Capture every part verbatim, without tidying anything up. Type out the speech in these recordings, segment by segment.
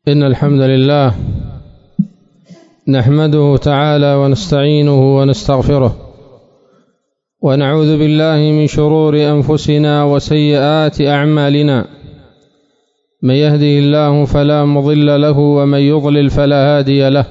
إن الحمد لله نحمده تعالى ونستعينه ونستغفره ونعوذ بالله من شرور أنفسنا وسيئات أعمالنا، من يهده الله فلا مضل له ومن يضلل فلا هادي له،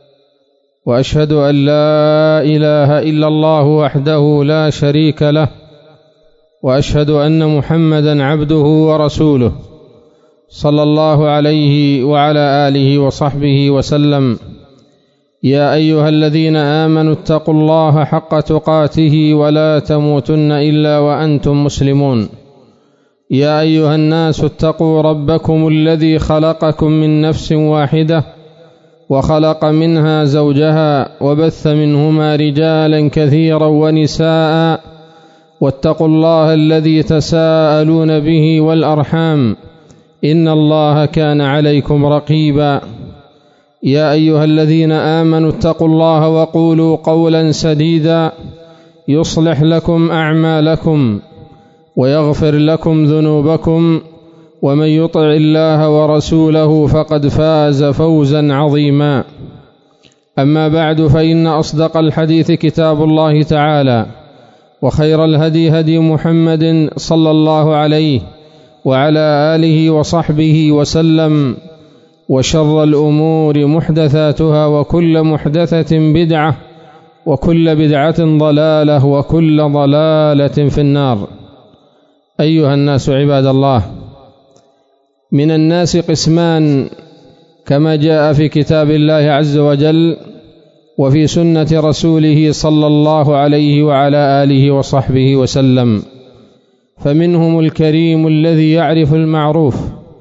وأشهد أن لا إله إلا الله وحده لا شريك له، وأشهد أن محمدًا عبده ورسوله صلى الله عليه وعلى آله وصحبه وسلم. يا أيها الذين آمنوا اتقوا الله حق تقاته ولا تموتن إلا وأنتم مسلمون. يا أيها الناس اتقوا ربكم الذي خلقكم من نفس واحدة وخلق منها زوجها وبث منهما رجالا كثيرا ونساء، واتقوا الله الذي تساءلون به والأرحام إن الله كان عليكم رقيبا. يا أيها الذين آمنوا اتقوا الله وقولوا قولا سديدا يصلح لكم أعمالكم ويغفر لكم ذنوبكم، ومن يطع الله ورسوله فقد فاز فوزا عظيما. أما بعد، فإن أصدق الحديث كتاب الله تعالى، وخير الهدي هدي محمد صلى الله عليه وعلى آله وصحبه وسلم، وشر الأمور محدثاتها، وكل محدثة بدعة، وكل بدعة ضلالة، وكل ضلالة في النار. أيها الناس عباد الله، من الناس قسمان كما جاء في كتاب الله عز وجل وفي سنة رسوله صلى الله عليه وعلى آله وصحبه وسلم. فمنهم الكريم الذي يعرف المعروف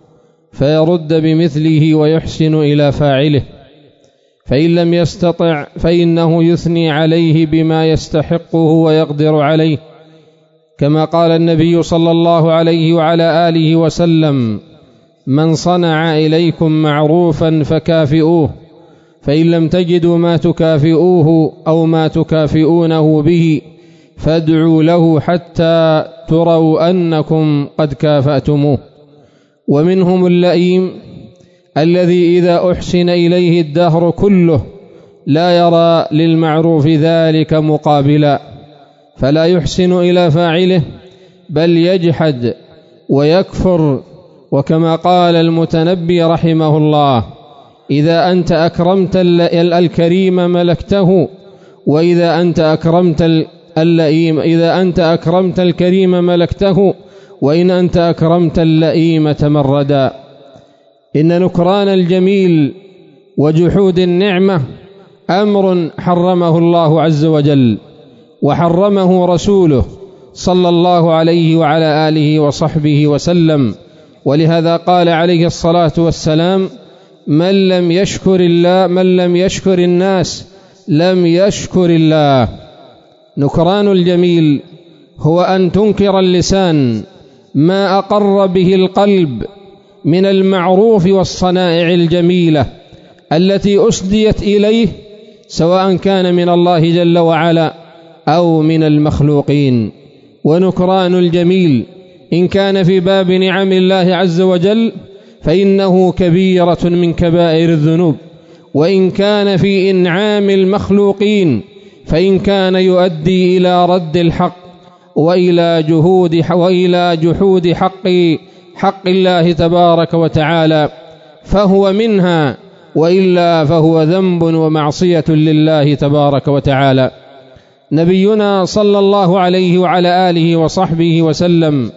فيرد بمثله ويحسن إلى فاعله، فإن لم يستطع فإنه يثني عليه بما يستحقه ويقدر عليه، كما قال النبي صلى الله عليه وعلى آله وسلم: من صنع إليكم معروفا فكافئوه، فإن لم تجدوا ما تكافئوه أو ما تكافئونه به فادعوا له حتى تروا أنكم قد كافأتموه. ومنهم اللئيم الذي إذا أحسن إليه الدهر كله لا يرى للمعروف ذلك مقابلا، فلا يحسن إلى فاعله بل يجحد ويكفر. وكما قال المتنبي رحمه الله: إذا أنت أكرمت الكريم ملكته، وإذا أنت أكرمت اللئيم إذا أنت أكرمت الكريم ملكته، وإن أنت أكرمت اللئيم تمردا. إن نكران الجميل وجحود النعمة أمر حرمه الله عز وجل، وحرمه رسوله صلى الله عليه وعلى آله وصحبه وسلم. ولهذا قال عليه الصلاة والسلام: من لم يشكر الله من لم يشكر الناس لم يشكر الله. نكران الجميل هو أن تنكر اللسان ما أقر به القلب من المعروف والصنائع الجميلة التي أسديت إليه، سواء كان من الله جل وعلا أو من المخلوقين. ونكران الجميل إن كان في باب نعم الله عز وجل فإنه كبيرة من كبائر الذنوب، وإن كان في إنعام المخلوقين فإن كان يؤدي إلى رد الحق وإلى جهود وإلى جحود حق حق الله تبارك وتعالى فهو منها، وإلا فهو ذنب ومعصية لله تبارك وتعالى. نبينا صلى الله عليه وعلى آله وصحبه وسلم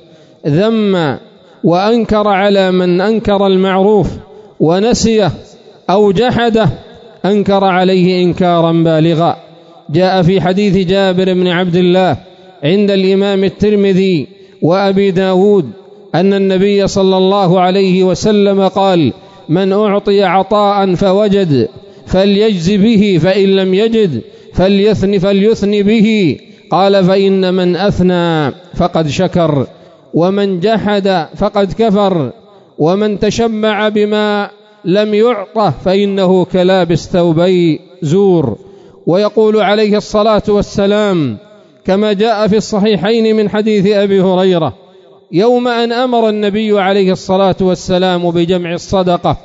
ذم وأنكر على من أنكر المعروف ونسيه أو جحده، أنكر عليه إنكارا بالغا. جاء في حديث جابر بن عبد الله عند الإمام الترمذي وأبي داود أن النبي صلى الله عليه وسلم قال: من أعطي عطاء فوجد فليجز به، فإن لم يجد فليثن فليثن به. قال: فإن من أثنى فقد شكر، ومن جحد فقد كفر، ومن تشبع بما لم يعطه فإنه كلابس ثوبي زور. ويقول عليه الصلاة والسلام كما جاء في الصحيحين من حديث أبي هريرة: يوم أن أمر النبي عليه الصلاة والسلام بجمع الصدقة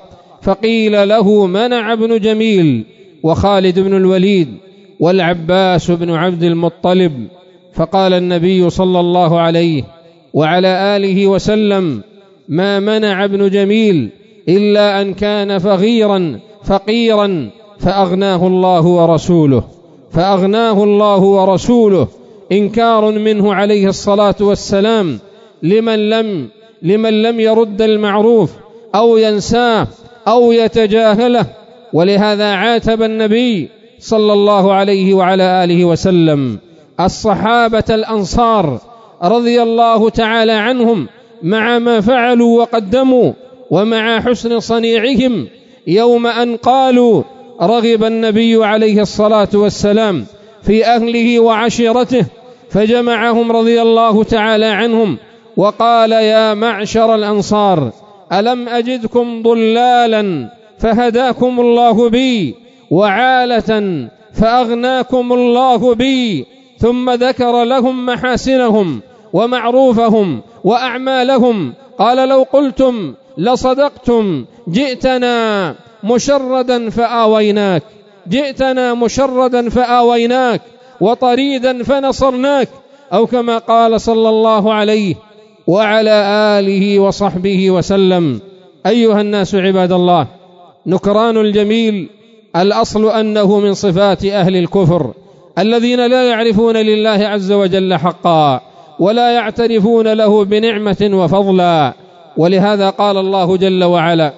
فقيل له منع بن جميل وخالد بن الوليد والعباس بن عبد المطلب، فقال النبي صلى الله عليه وعلى آله وسلم: ما منع ابن جميل إلا أن كان فقيرا فقيرا فأغناه الله ورسوله فأغناه الله ورسوله إنكار منه عليه الصلاة والسلام لمن لم لمن لم يرد المعروف أو ينساه أو يتجاهله. ولهذا عاتب النبي صلى الله عليه وعلى آله وسلم الصحابة الأنصار رضي الله تعالى عنهم مع ما فعلوا وقدموا ومع حسن صنيعهم يوم أن قالوا رغب النبي عليه الصلاة والسلام في أهله وعشيرته، فجمعهم رضي الله تعالى عنهم وقال: يا معشر الأنصار، ألم أجدكم ضلالا فهداكم الله بي، وعالة فأغناكم الله بي. ثم ذكر لهم محاسنهم ومعروفهم وأعمالهم، قال: لو قلتم لصدقتم، جئتنا مشردا فآويناك جئتنا مشردا فآويناك وطريدا فنصرناك، أو كما قال صلى الله عليه وعلى آله وصحبه وسلم. أيها الناس عباد الله، نكران الجميل الأصل أنه من صفات أهل الكفر الذين لا يعرفون لله عز وجل حقا ولا يعترفون له بنعمة وفضلا. ولهذا قال الله جل وعلا: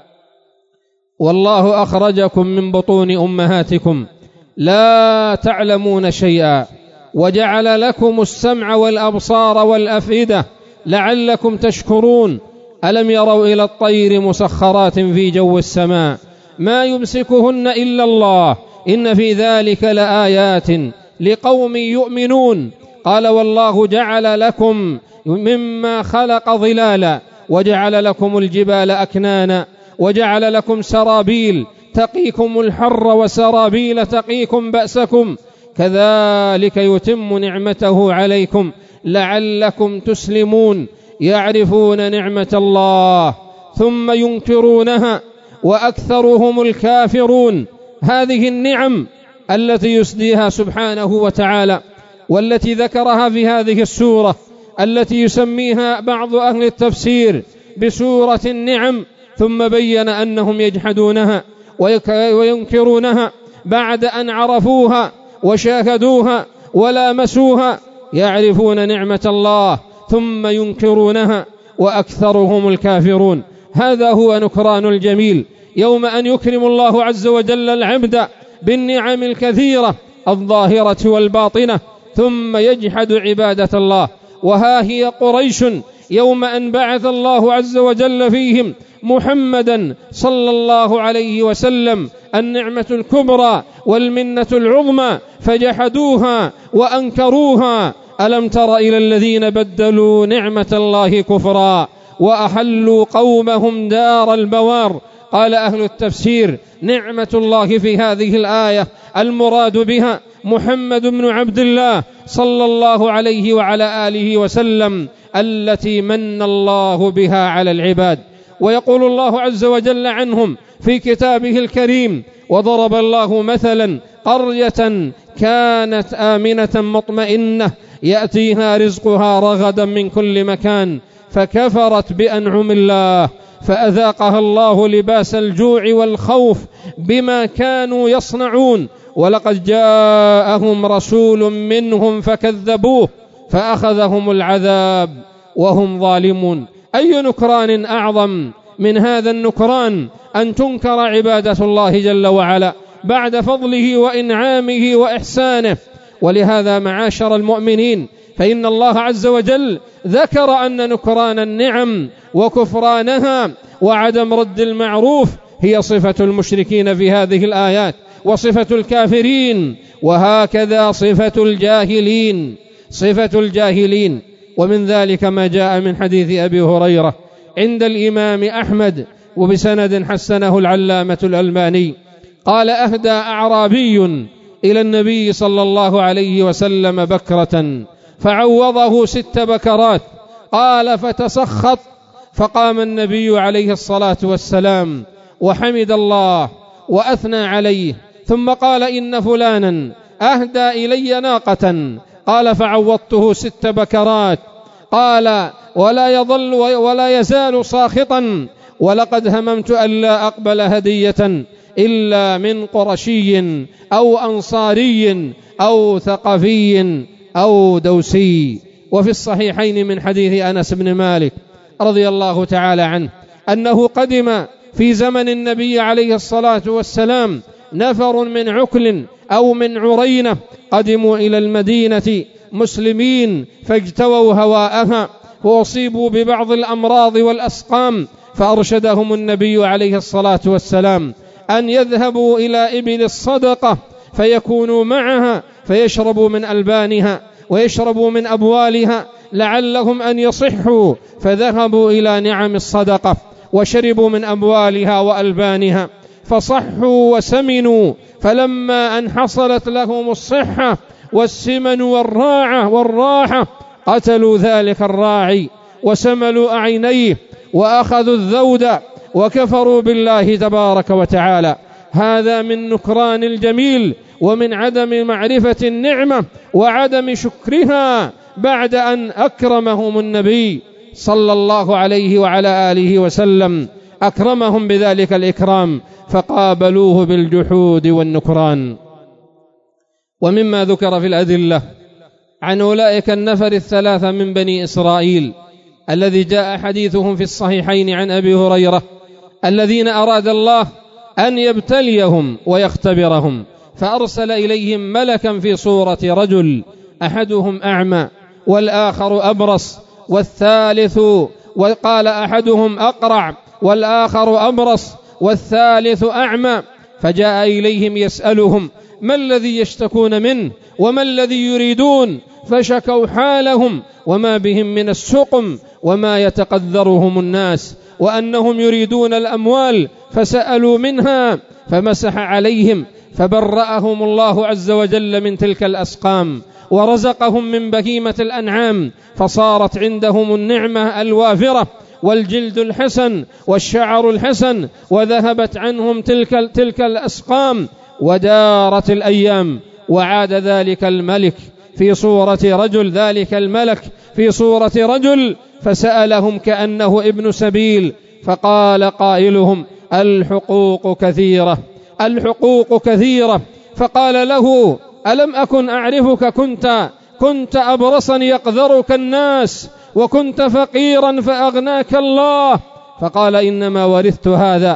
والله أخرجكم من بطون أمهاتكم لا تعلمون شيئا وجعل لكم السمع والأبصار والأفئدة لعلكم تشكرون. ألم يروا إلى الطير مسخرات في جو السماء ما يمسكهن إلا الله إن في ذلك لآيات لقوم يؤمنون. قال: والله جعل لكم مما خلق ظلالا وجعل لكم الجبال أكنانا وجعل لكم سرابيل تقيكم الحر وسرابيل تقيكم بأسكم كذلك يتم نعمته عليكم لعلكم تسلمون. يعرفون نعمة الله ثم ينكرونها وأكثرهم الكافرون. هذه النعم التي يسديها سبحانه وتعالى والتي ذكرها في هذه السورة التي يسميها بعض أهل التفسير بسورة النعم، ثم بين أنهم يجحدونها وينكرونها بعد أن عرفوها وشاهدوها ولامسوها. يعرفون نعمة الله ثم ينكرونها وأكثرهم الكافرون. هذا هو نكران الجميل، يوم أن يكرم الله عز وجل العبد بالنعم الكثيرة الظاهرة والباطنة ثم يجحد عبادة الله. وها هي قريش يوم أن بعث الله عز وجل فيهم محمدا صلى الله عليه وسلم النعمة الكبرى والمنة العظمى فجحدوها وأنكروها. ألم تر إلى الذين بدلوا نعمة الله كفرا وأحلوا قومهم دار البوار؟ قال أهل التفسير: نعمة الله في هذه الآية المراد بها محمد بن عبد الله صلى الله عليه وعلى آله وسلم التي من الله بها على العباد. ويقول الله عز وجل عنهم في كتابه الكريم: وضرب الله مثلا قرية كانت آمنة مطمئنة يأتيها رزقها رغدا من كل مكان فكفرت بأنعم الله فأذاقها الله لباس الجوع والخوف بما كانوا يصنعون ولقد جاءهم رسول منهم فكذبوه فأخذهم العذاب وهم ظالمون. أي نكران أعظم من هذا النكران أن تنكر عبادة الله جل وعلا بعد فضله وإنعامه وإحسانه. ولهذا معاشر المؤمنين فإن الله عز وجل ذكر أن نكران النعم وكفرانها وعدم رد المعروف هي صفة المشركين في هذه الآيات وصفة الكافرين، وهكذا صفة الجاهلين صفة الجاهلين. ومن ذلك ما جاء من حديث أبي هريرة عند الإمام أحمد وبسند حسنه العلامة الألباني قال: أهدى أعرابي إلى النبي صلى الله عليه وسلم بكرة فعوضه ست بكرات. قال: فتسخط، فقام النبي عليه الصلاة والسلام وحمد الله وأثنى عليه، ثم قال إن فلانا أهدى إلي ناقة، قال فعوضته ست بكرات، قال ولا يظل ولا يزال ساخطا، ولقد هممت ألا أقبل هدية إلا من قرشي أو أنصاري أو ثقفي أو دوسي. وفي الصحيحين من حديث أنس بن مالك رضي الله تعالى عنه أنه قدم في زمن النبي عليه الصلاة والسلام نفر من عكل أو من عرينة، قدموا إلى المدينة مسلمين فاجتووا هواءها وأصيبوا ببعض الأمراض والأسقام، فأرشدهم النبي عليه الصلاة والسلام أن يذهبوا إلى إبل الصدقة فيكونوا معها فيشربوا من ألبانها ويشربوا من أبوالها لعلهم أن يصحوا، فذهبوا إلى نعم الصدقة وشربوا من أبوالها وألبانها فصحوا وسمنوا، فلما أن حصلت لهم الصحة والسمن والراعة والراحة قتلوا ذلك الراعي وسملوا أعينيه وأخذوا الذود وكفروا بالله تبارك وتعالى. هذا من نكران الجميل ومن عدم معرفة النعمة وعدم شكرها بعد أن أكرمهم النبي صلى الله عليه وعلى آله وسلم، أكرمهم بذلك الإكرام فقابلوه بالجحود والنكران. ومما ذكر في الأدلة عن أولئك النفر الثلاثة من بني إسرائيل الذي جاء حديثهم في الصحيحين عن أبي هريرة، الذين أراد الله أن يبتليهم ويختبرهم، فأرسل إليهم ملكا في صورة رجل، أحدهم أعمى والآخر أبرص والثالث، وقال أحدهم أقرع والآخر أبرص والثالث أعمى، فجاء إليهم يسألهم ما الذي يشتكون منه وما الذي يريدون، فشكوا حالهم وما بهم من السقم وما يتقدرهم الناس، وأنهم يريدون الأموال، فسألوا منها فمسح عليهم فبرأهم الله عز وجل من تلك الأسقام ورزقهم من بهيمة الأنعام، فصارت عندهم النعمة الوافرة والجلد الحسن والشعر الحسن، وذهبت عنهم تلك, تلك الأسقام ودارت الأيام. وعاد ذلك الملك في صورة رجل ذلك الملك في صورة رجل فسألهم كأنه ابن سبيل، فقال قائلهم الحقوق كثيرة الحقوق كثيرة، فقال له ألم أكن أعرفك كنت كنت أبرصا يقذرك الناس وكنت فقيرا فأغناك الله، فقال إنما ورثت هذا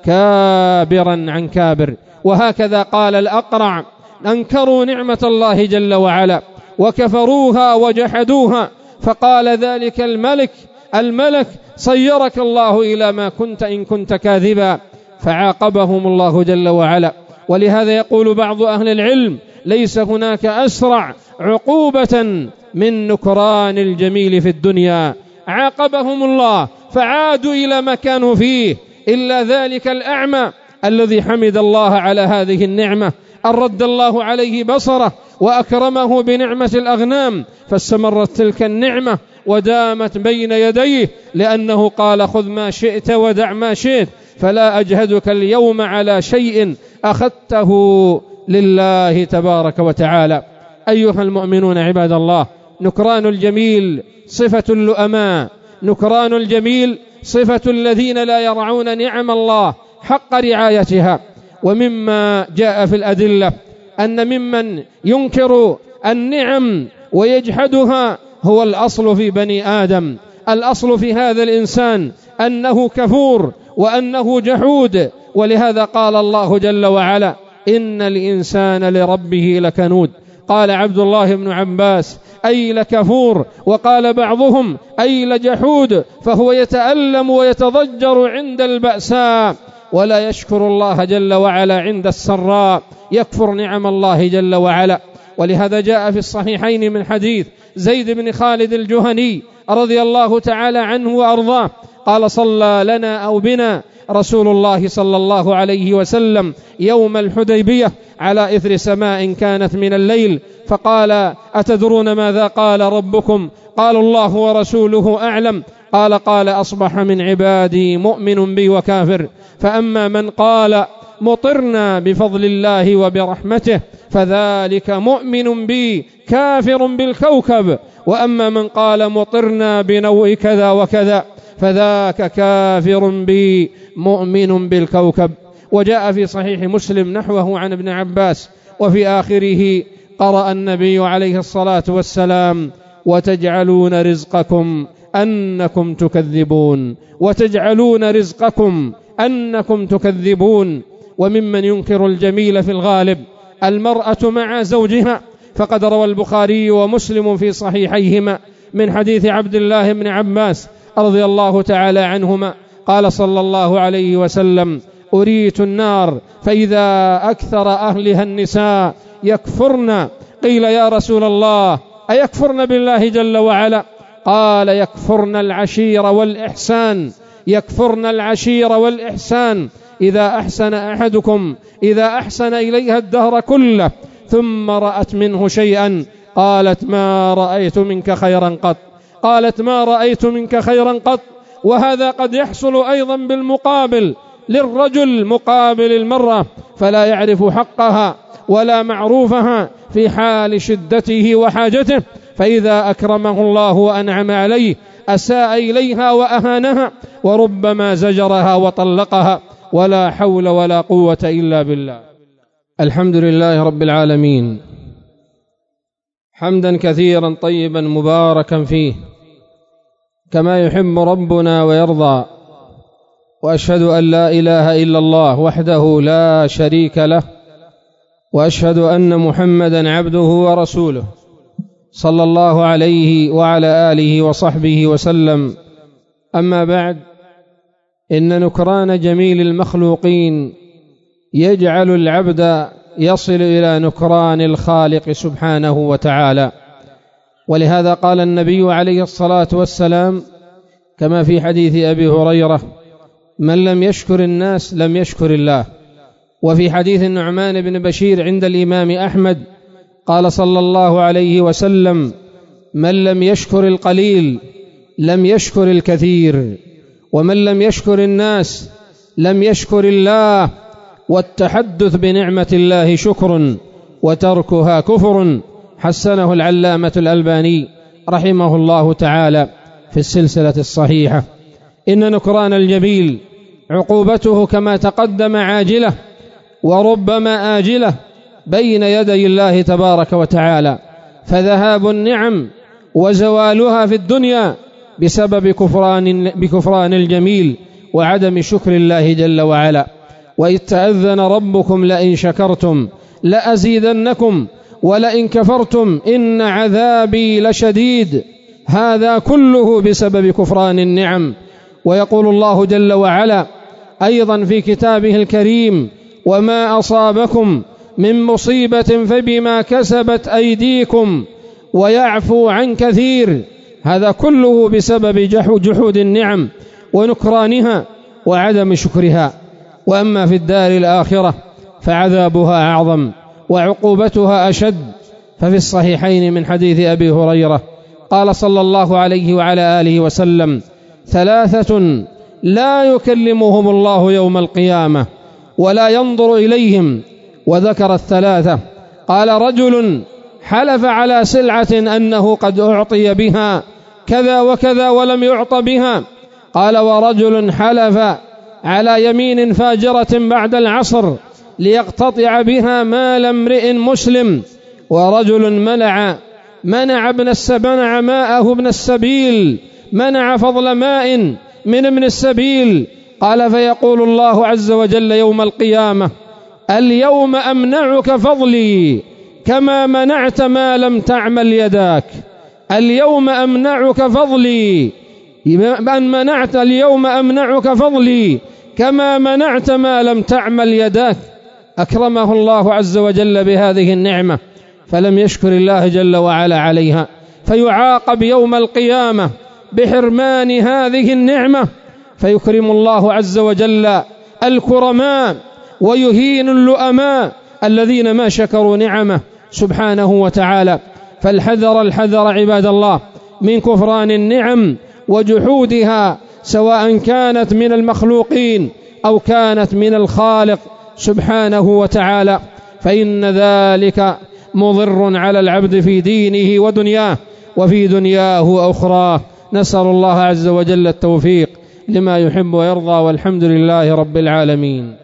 كابرا عن كابر. وهكذا قال الأقرع أنكروا نعمة الله جل وعلا وكفروها وجحدوها، فقال ذلك الملك الملك صيرك الله إلى ما كنت إن كنت كاذبا، فعاقبهم الله جل وعلا. ولهذا يقول بعض أهل العلم ليس هناك أسرع عقوبة من نكران الجميل في الدنيا، عاقبهم الله فعادوا إلى ما كانوا فيه، إلا ذلك الأعمى الذي حمد الله على هذه النعمة أن رد الله عليه بصره وأكرمه بنعمة الأغنام، فاستمرت تلك النعمة ودامت بين يديه، لأنه قال خذ ما شئت ودع ما شئت، فلا أجهدك اليوم على شيء أخذته لله تبارك وتعالى. أيها المؤمنون عباد الله، نكران الجميل صفة اللؤماء، نكران الجميل صفة الذين لا يرعون نعم الله حق رعايتها. ومما جاء في الأدلة أن ممن ينكر النعم ويجحدها هو الأصل في بني آدم، الأصل في هذا الإنسان أنه كفور وأنه جحود. ولهذا قال الله جل وعلا إن الإنسان لربه لكنود. قال عبد الله بن عباس أي لكفور، وقال بعضهم أي لجحود، فهو يتألم ويتضجر عند البأساء ولا يشكر الله جل وعلا عند السراء، يكفر نعم الله جل وعلا. ولهذا جاء في الصحيحين من حديث زيد بن خالد الجهني رضي الله تعالى عنه وأرضاه قال صلى لنا أو بنا رسول الله صلى الله عليه وسلم يوم الحديبية على إثر سماء كانت من الليل، فقال أتدرون ماذا قال ربكم؟ قالوا الله ورسوله أعلم. قال قال أصبح من عبادي مؤمن بي وكافر. فأما من قال مطرنا بفضل الله وبرحمته فذلك مؤمن بي كافر بالكوكب، وأما من قال مطرنا بنوء كذا وكذا فذاك كافر بي مؤمن بالكوكب. وجاء في صحيح مسلم نحوه عن ابن عباس، وفي آخره قرأ النبي عليه الصلاة والسلام: وتجعلون رزقكم أنكم تكذبون، وتجعلون رزقكم أنكم تكذبون. وممن ينكر الجميل في الغالب المرأة مع زوجها، فقد روى البخاري ومسلم في صحيحيهما من حديث عبد الله بن عباس رضي الله تعالى عنهما قال صلى الله عليه وسلم: أريت النار فإذا أكثر أهلها النساء يكفرن. قيل: يا رسول الله أيكفرن بالله جل وعلا؟ قال: يكفرن العشير والإحسان، يكفرن العشير والإحسان. إذا أحسن أحدكم إذا أحسن إليها الدهر كله ثم رأت منه شيئا قالت: ما رأيت منك خيرا قط، قالت: ما رأيت منك خيرا قط. وهذا قد يحصل أيضا بالمقابل للرجل مقابل المرأة، فلا يعرف حقها ولا معروفها في حال شدته وحاجته، فإذا أكرمه الله وأنعم عليه أساء إليها وأهانها، وربما زجرها وطلقها، ولا حول ولا قوة إلا بالله. الحمد لله رب العالمين، حمدا كثيرا طيبا مباركا فيه كما يحب ربنا ويرضى. وأشهد أن لا إله إلا الله وحده لا شريك له، وأشهد أن محمدا عبده ورسوله صلى الله عليه وعلى آله وصحبه وسلم. أما بعد، إن نكران جميل المخلوقين يجعل العبد يصل إلى نكران الخالق سبحانه وتعالى. ولهذا قال النبي عليه الصلاة والسلام كما في حديث أبي هريرة: من لم يشكر الناس لم يشكر الله. وفي حديث النعمان بن بشير عند الإمام أحمد قال صلى الله عليه وسلم: من لم يشكر القليل لم يشكر الكثير، ومن لم يشكر الناس لم يشكر الله. والتحدث بنعمة الله شكر، وتركها كفر. حسنه العلامة الألباني رحمه الله تعالى في السلسلة الصحيحة. إن نكران الجميل عقوبته كما تقدم عاجلة وربما آجلة بين يدي الله تبارك وتعالى، فذهاب النعم وزوالها في الدنيا بسبب كفران, بكفران الجميل وعدم شكر الله جل وعلا. وإذ تأذن ربكم لئن شكرتم لأزيدنكم ولئن كفرتم إن عذابي لشديد. هذا كله بسبب كفران النعم. ويقول الله جل وعلا أيضا في كتابه الكريم: وما أصابكم من مصيبة فبما كسبت أيديكم ويعفو عن كثير. هذا كله بسبب جحود النعم ونكرانها وعدم شكرها. وأما في الدار الآخرة فعذابها أعظم وعقوبتها أشد. ففي الصحيحين من حديث أبي هريرة قال صلى الله عليه وعلى آله وسلم: ثلاثة لا يكلمهم الله يوم القيامة ولا ينظر إليهم. وذكر الثلاثة، قال: رجل حلف على سلعة أنه قد أعطي بها كذا وكذا ولم يعط بها. قال: ورجل حلف على يمين فاجرة بعد العصر ليقتطع بها مال امرئ مسلم. ورجل منع منع ابن منع ماءه ابن السبيل منع فضل ماء من ابن السبيل. قال: فيقول الله عز وجل يوم القيامة: اليوم أمنعك فضلي كما منعت ما لم تعمل يداك. اليوم أمنعك فضلي أن منعت اليوم أمنعك فضلي كما منعت ما لم تعمل يداك. أكرمه الله عز وجل بهذه النعمة فلم يشكر الله جل وعلا عليها، فيعاقب يوم القيامة بحرمان هذه النعمة. فيكرم الله عز وجل الكرماء ويهين اللؤماء الذين ما شكروا نعمه سبحانه وتعالى. فالحذر الحذر عباد الله من كفران النعم وجحودها، سواء كانت من المخلوقين أو كانت من الخالق سبحانه وتعالى، فإن ذلك مضر على العبد في دينه ودنياه وفي دنياه وأخراه. نسأل الله عز وجل التوفيق لما يحب ويرضى، والحمد لله رب العالمين.